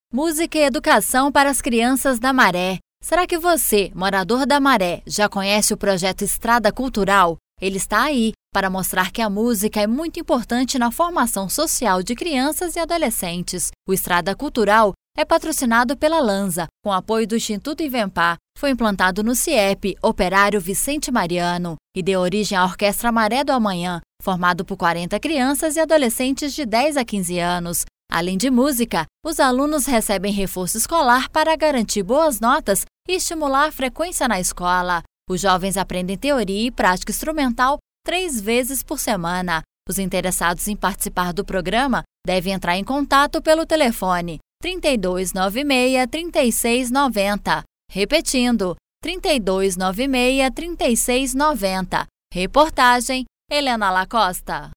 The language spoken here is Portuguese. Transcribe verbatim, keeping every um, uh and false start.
Música e educação para as crianças da Maré. Será que você, morador da Maré, já conhece o projeto Estrada Cultural? Ele está aí para mostrar que a música é muito importante na formação social de crianças e adolescentes. O Estrada Cultural é patrocinado pela Lanza, com apoio do Instituto Ivempar. Foi implantado no CIEP, Operário Vicente Mariano, e deu origem à Orquestra Maré do Amanhã, formado por quarenta crianças e adolescentes de dez a quinze anos. Além de música, os alunos recebem reforço escolar para garantir boas notas e estimular a frequência na escola. Os jovens aprendem teoria e prática instrumental três vezes por semana. Os interessados em participar do programa devem entrar em contato pelo telefone trinta e dois noventa e seis, trinta e seis noventa. Repetindo, trinta e dois noventa e seis, trinta e seis noventa. Reportagem: Helena Lacosta.